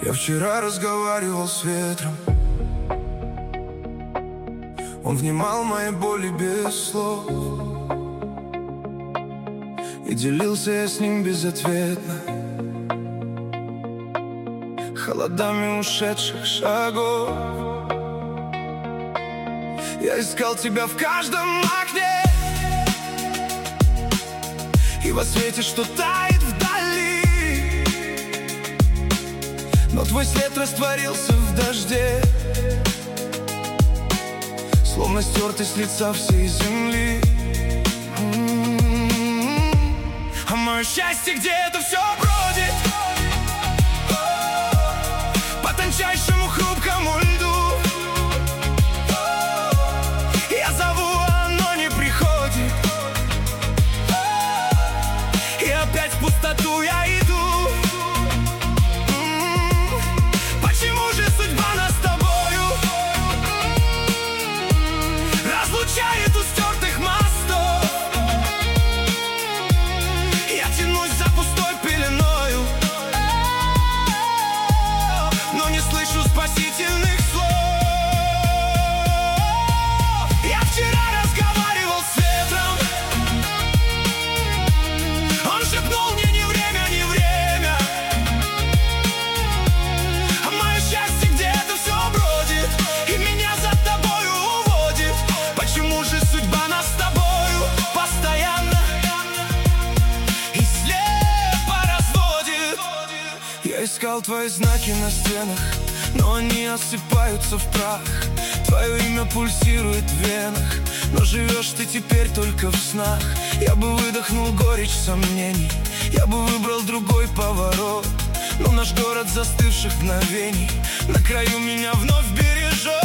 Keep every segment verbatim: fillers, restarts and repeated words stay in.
Я вчера разговаривал с ветром. Он внимал моей боли без слов, и делился я с ним безответно холодами ушедших шагов. Я искал тебя в каждом окне и во свете, что тает вдали, но твой след растворился в дожде, словно стертый с лица всей земли. М-м-м. А мое счастье где-то все бродит по тончайшему хрупкому льду. Я зову, а оно не приходит, и опять в пустоту я иду. М-м-м. Почему же судьба нас с тобою разлучает у стертых мостов? Я тянусь за пустой пеленою, но не слышу спасительных слов. Я вчера разговаривал с ветром. Он шепнул мне: не время, не время. А мое счастье где-то все бродит и меня за тобою уводит. Почему же судьба нас с тобою постоянно и слепо разводит? Я искал твои знаки на стенах, но они осыпаются в прах. Твое имя пульсирует в венах, но живешь ты теперь только в снах. Я бы выдохнул горечь сомнений, я бы выбрал другой поворот, но наш город застывших мгновений на краю меня вновь бережет.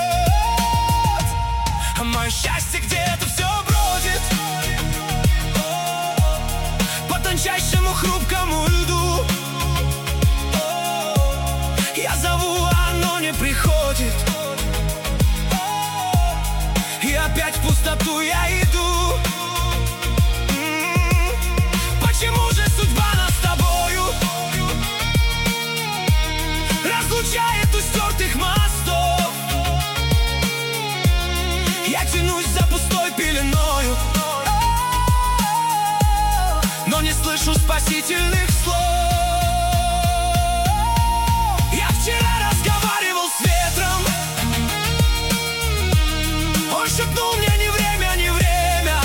А мое счастье где-то все бродит по тончайшему хрупкому льду. Я зову, а оно не приходит, и опять в пустоту я иду. М-м-м. Почему же судьба нас с тобою разлучает у стертых мостов? Я тянусь за пустой пеленою, но не слышу спасительных слов. Я вчера разговаривал с ветром. Он шепнул мне: не время, не время.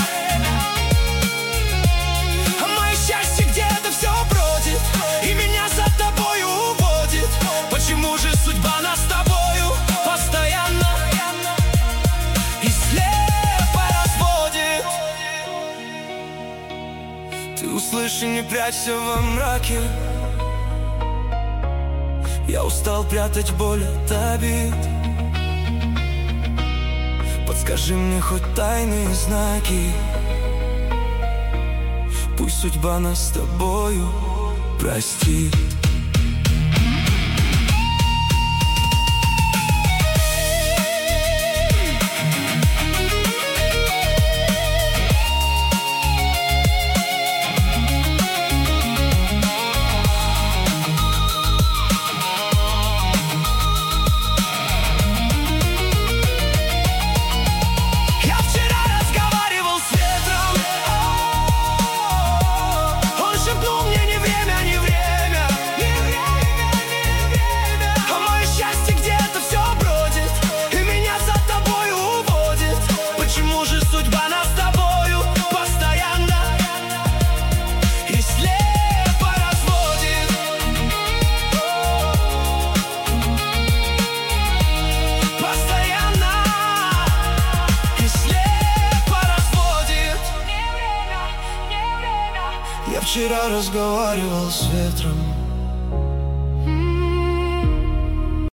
А мое счастье где-то все бродит и меня за тобою уводит. Почему же судьба нас с тобою постоянно и слепо разводит? Ты услышь и не прячься во мраке. Я устал прятать боль от обид. Подскажи мне хоть тайные знаки. Пусть судьба нас с тобою простит. Я вчера разговаривал с ветром.